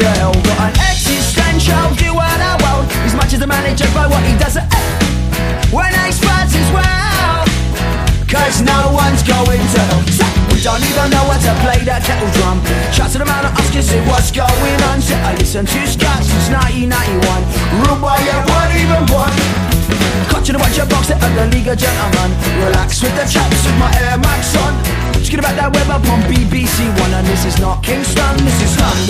to hell. Got an existential view on our world. As much as the manager by what he does when he spreads his well. Cause no one's going to hell. So we don't even know how to play that kettle drum. Shout to the man and ask us what's going on. So I listen to Scott since 1991. Ruled by everyone, even one. Clutching a bunch of box at the League of Gentlemen. Relax with the chaps with my Air Max on. Just about that web up on BBC One. And this is not Kingston, this is London.